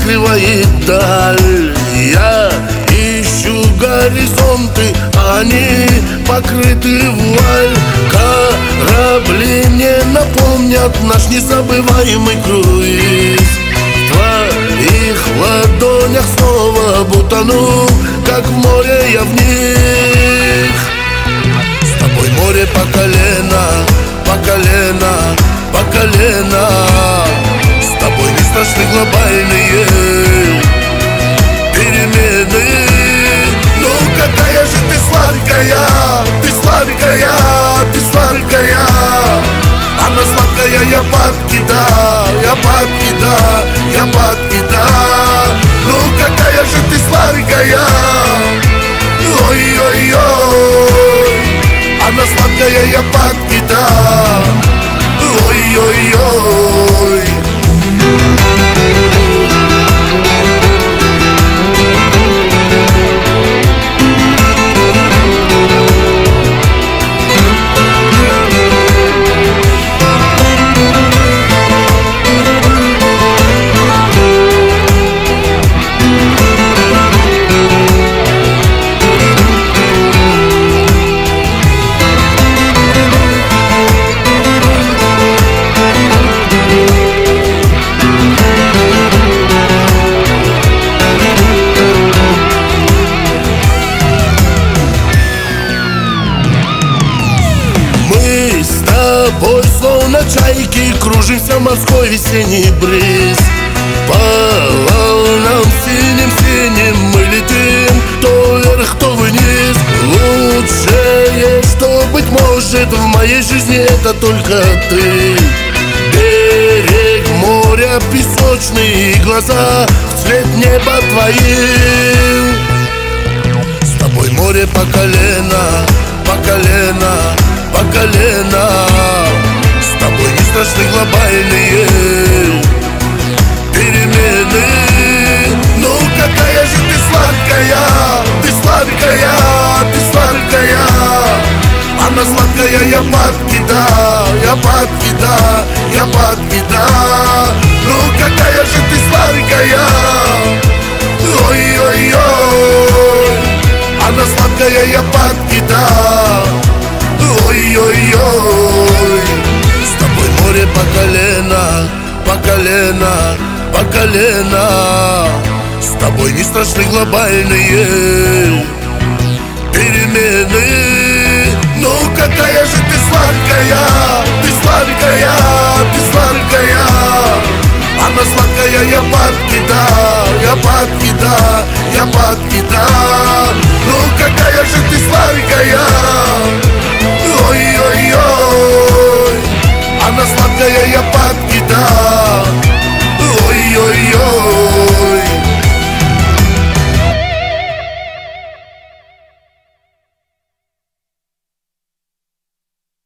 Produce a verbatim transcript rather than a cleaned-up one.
скрывает даль. Я ищу горизонты, они покрыты вуаль. Корабли мне напомнят наш незабываемый круиз. В твоих ладонях снова бутану, как в море я в них. С тобой море по колено, по колено, по колено. С тобой не страшны глобальные перемены. Ну какая же ты сладкая, ты сладкая, ты сладкая. Она сладкая, я падки, да, я падки, да, я падки, да. Ну какая же ты сладкая, ой-ой-ой. Она сладкая, я падки, да, ой-ой-ой. Словно чайки кружимся в морской весенний бриз. По волнам синим-синим мы летим, то вверх, то вниз. Лучшее, что, быть может, в моей жизни это только ты. Берег моря песочный, глаза в цвет неба твоим. С тобой море по колено, по колено, по колено. С тобой не страшны глобальные перемены. Ну какая же ты сладкая, ты сладкая, ты сладкая. Она сладкая, я падки, да, я падки, да, я падки, да. Ну какая же ты сладкая, ой-ой-ой. Она сладкая, я падки, да, ой-ой-ой. С тобой море по колено, по колено, по колено. С тобой не страшны глобальные перемены.